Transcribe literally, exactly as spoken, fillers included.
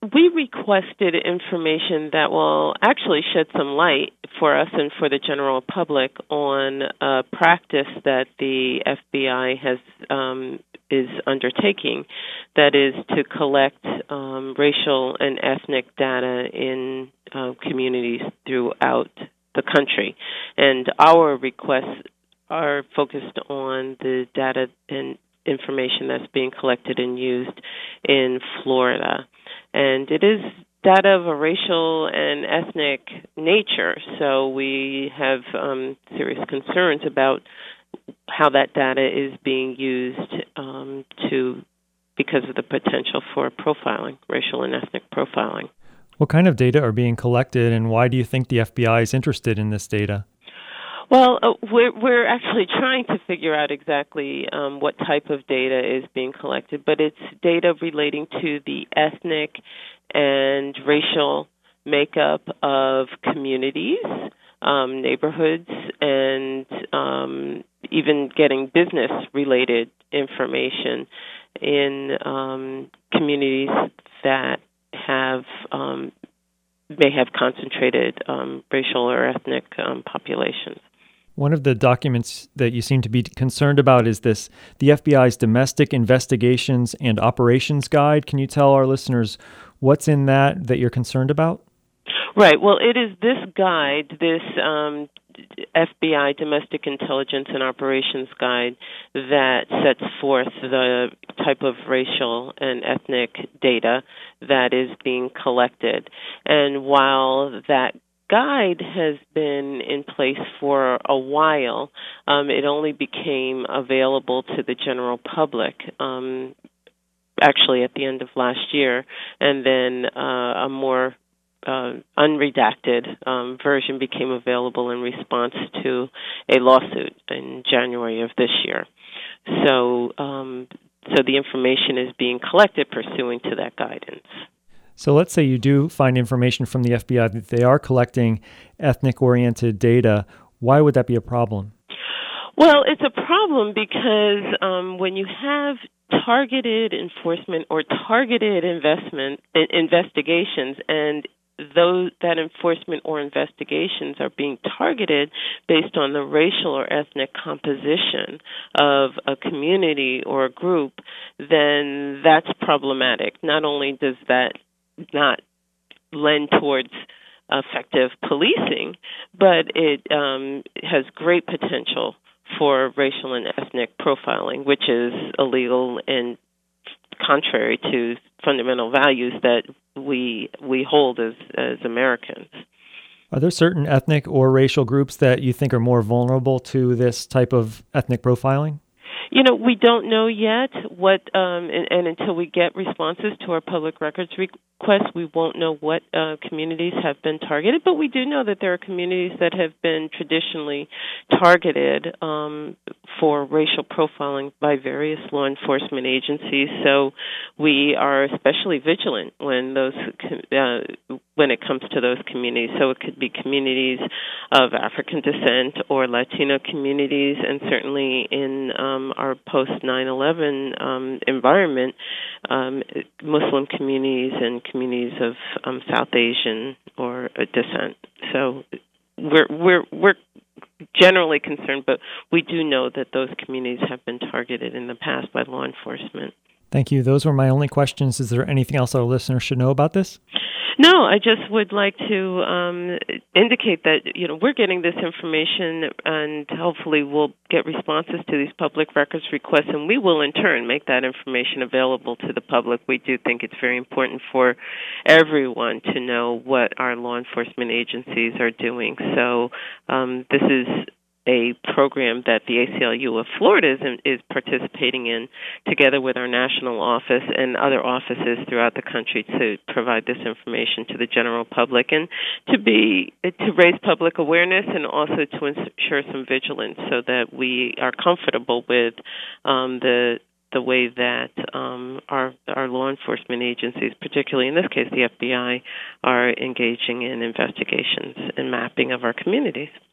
we requested information that will actually shed some light for us and for the general public on a practice that the F B I has um, is undertaking, that is to collect um, racial and ethnic data in uh, communities throughout the country. And our requests are focused on the data and information that's being collected and used in Florida. And it is data of a racial and ethnic nature, so we have um, serious concerns about how that data is being used um, to because of the potential for profiling, racial and ethnic profiling. What kind of data are being collected, and why do you think the F B I is interested in this data? Well, uh, we're, we're actually trying to figure out exactly um, what type of data is being collected, but it's data relating to the ethnic and racial makeup of communities, um, neighborhoods, and um, even getting business-related information in um, communities that have um, may have concentrated um, racial or ethnic um, populations. One of the documents that you seem to be concerned about is this, the F B I's Domestic Investigations and Operations Guide. Can you tell our listeners what's in that that you're concerned about? Right. Well, it is this guide, this um, F B I Domestic Intelligence and Operations Guide, that sets forth the type of racial and ethnic data that is being collected. And while that guide has been in place for a while, um, it only became available to the general public um, actually at the end of last year, and then uh, a more uh, unredacted um, version became available in response to a lawsuit in January of this year. So, um, so the information is being collected pursuant to that guidance. So let's say you do find information from the F B I that they are collecting ethnic-oriented data. Why would that be a problem? Well, it's a problem because um, when you have targeted enforcement or targeted investment investigations, and those that enforcement or investigations are being targeted based on the racial or ethnic composition of a community or a group, then that's problematic. Not only does that not lend towards effective policing, but it um, has great potential for racial and ethnic profiling, which is illegal and contrary to fundamental values that we we hold as, as Americans. Are there certain ethnic or racial groups that you think are more vulnerable to this type of ethnic profiling? You know, we don't know yet what, um, and, and until we get responses to our public records requests, we won't know what uh, communities have been targeted. But we do know that there are communities that have been traditionally targeted um, for racial profiling by various law enforcement agencies. So we are especially vigilant when those uh, when it comes to those communities. So it could be communities of African descent or Latino communities, and certainly in um, our post nine eleven um, environment, um, Muslim communities and communities of um, South Asian or uh, descent. So we're we're we're generally concerned, but we do know that those communities have been targeted in the past by law enforcement. Thank you. Those were my only questions. Is there anything else our listeners should know about this? No, I just would like to um, indicate that, you know, we're getting this information, and hopefully we'll get responses to these public records requests, and we will in turn make that information available to the public. We do think it's very important for everyone to know what our law enforcement agencies are doing. So um, this is a program that the A C L U of Florida is, is participating in, together with our national office and other offices throughout the country, to provide this information to the general public and to be to raise public awareness, and also to ensure some vigilance so that we are comfortable with um, the the way that um, our our law enforcement agencies, particularly in this case the F B I, are engaging in investigations and mapping of our communities.